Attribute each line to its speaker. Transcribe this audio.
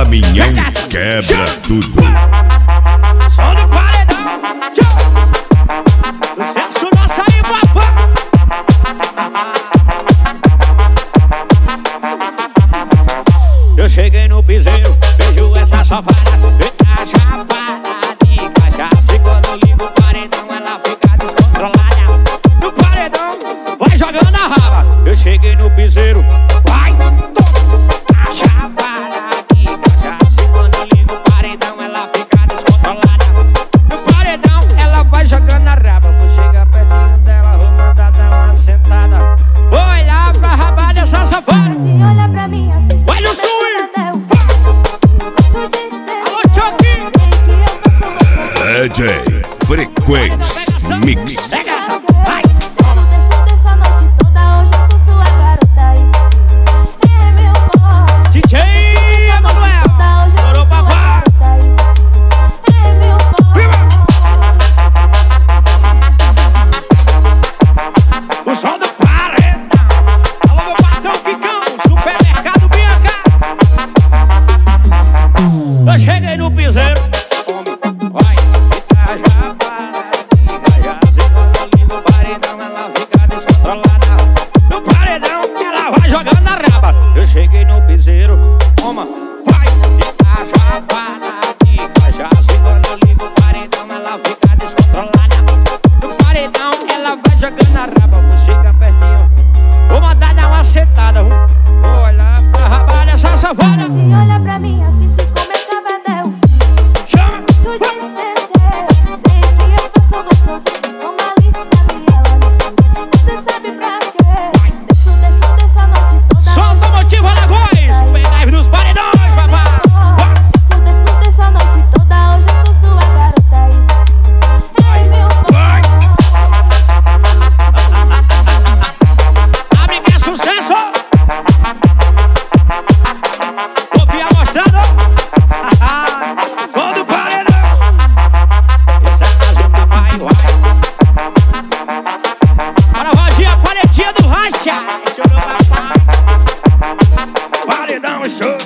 Speaker 1: caminhão quebra tudo.
Speaker 2: Som do paredão. Sucesso nosso aí, papá. Eu cheguei no piseiro, vejo essa safada, fica chapada de cachaça. E quando eu ligo o paredão, ela fica descontrolada. No paredão, vai jogando a raba. Eu cheguei no piseiro, vai, toma, chapada de cachaça. E quando eu ligo o paredão, ela fica descontrolada. No paredão, ela vai jogando a raba. Vou chegar pertinho dela, vou mandar dar uma sentada. Vou olhar pra raba dessa safada.
Speaker 3: Olha pra mim assim.
Speaker 2: Olha o swing!
Speaker 1: DJ Frequência Mix.
Speaker 2: Pega essa, vai!
Speaker 3: Dessa noite toda, hoje eu sou sua garota e você é meu forte.
Speaker 2: DJ Emanuel! Morou pra cá!
Speaker 3: É meu forte.
Speaker 2: O som do paredão. Alô, meu patrão Quicão, supermercado Bianca. Eu cheguei no piseiro. Vai, fica chapada de cachaça. E quando eu ligo o paredão, ela fica descontrolada. No paredão, ela vai jogando a raba. Eu cheguei no piseiro. Toma, vai, fica chapada de cachaça. E quando eu ligo o paredão, ela fica descontrolada. No paredão, ela vai jogando a raba. Vou chegar pertinho, vou mandar dar uma sentada. Vou olhar pra raba dessa safada.
Speaker 3: Olha pra mim assim, se começa a vender.
Speaker 2: Chama!
Speaker 3: Gosto de descer. Sei que eu faço gostosinho. Como ali na ela me esconde. Você sabe pra quê? Desço dessa noite toda.
Speaker 2: Solta o motivo, Alagoas! Pegar nos paredões, papai!
Speaker 3: Desço dessa noite toda, hoje eu sou sua garota e você é meu forte.
Speaker 2: Abre que é sucesso! Confia mostrando!